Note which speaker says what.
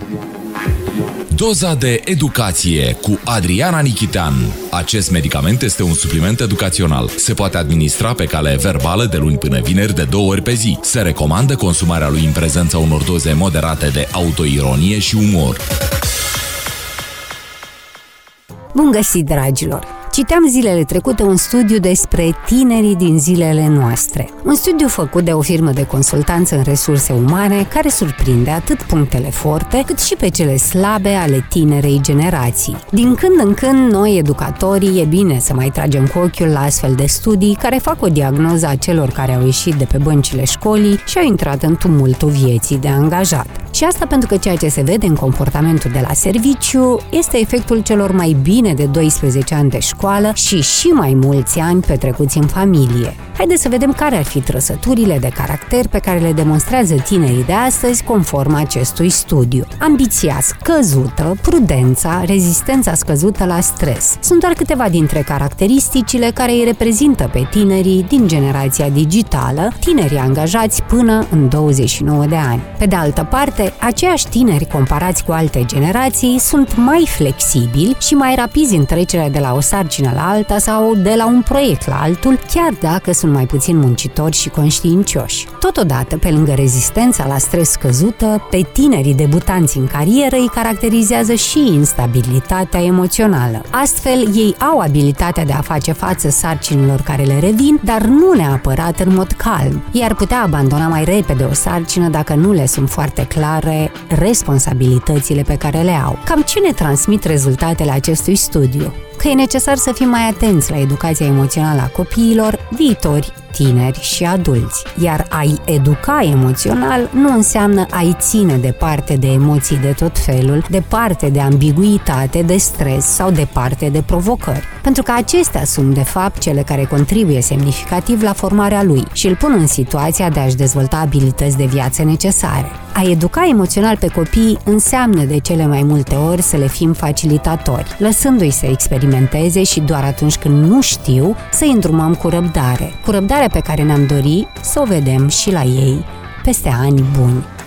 Speaker 1: Doza de educație cu Adriana Nichitean. Acest medicament este un supliment educațional. Se poate administra pe cale verbală de luni până vineri de 2 ori pe zi. Se recomandă consumarea lui în prezența unor doze moderate de autoironie și umor.
Speaker 2: Bun găsit, dragilor! Citeam zilele trecute un studiu despre tinerii din zilele noastre. Un studiu făcut de o firmă de consultanță în resurse umane care surprinde atât punctele forte cât și pe cele slabe ale tinerei generații. Din când în când, noi, educatorii, e bine să mai tragem cu ochiul la astfel de studii care fac o diagnoză a celor care au ieșit de pe băncile școlii și au intrat în tumultul vieții de angajat. Și asta pentru că ceea ce se vede în comportamentul de la serviciu este efectul celor mai bine de 12 ani de școală și mai mulți ani petrecuți în familie. Haideți să vedem care ar fi trăsăturile de caracter pe care le demonstrează tinerii de astăzi conform acestui studiu. Ambiția scăzută, prudența, rezistența scăzută la stres. Sunt doar câteva dintre caracteristicile care îi reprezintă pe tinerii din generația digitală, tinerii angajați până în 29 de ani. Pe de altă parte, aceiași tineri comparați cu alte generații sunt mai flexibili și mai rapizi în trecerea de la o sarcină la alta sau de la un proiect la altul, chiar dacă sunt mai puțin muncitori și conștiincioși. Totodată, pe lângă rezistența la stres scăzută, pe tinerii debutanți în carieră îi caracterizează și instabilitatea emoțională. Astfel, ei au abilitatea de a face față sarcinilor care le revin, dar nu neapărat în mod calm. Ei ar putea abandona mai repede o sarcină dacă nu le sunt foarte clare responsabilitățile pe care le au. Cam ce ne transmit rezultatele acestui studiu? Că e necesar să fim mai atenți la educația emoțională a copiilor, viitori, tineri și adulți. Iar a-i educa emoțional nu înseamnă a-i ține departe de emoții de tot felul, departe de ambiguitate, de stres sau departe de provocări. Pentru că acestea sunt, de fapt, cele care contribuie semnificativ la formarea lui și îl pun în situația de a-și dezvolta abilități de viață necesare. A educa emoțional pe copii înseamnă de cele mai multe ori să le fim facilitatori, lăsându-i să experimenteze și doar atunci când nu știu să-i îndrumăm cu răbdare pe care ne-am dorit să o vedem și la ei peste ani buni.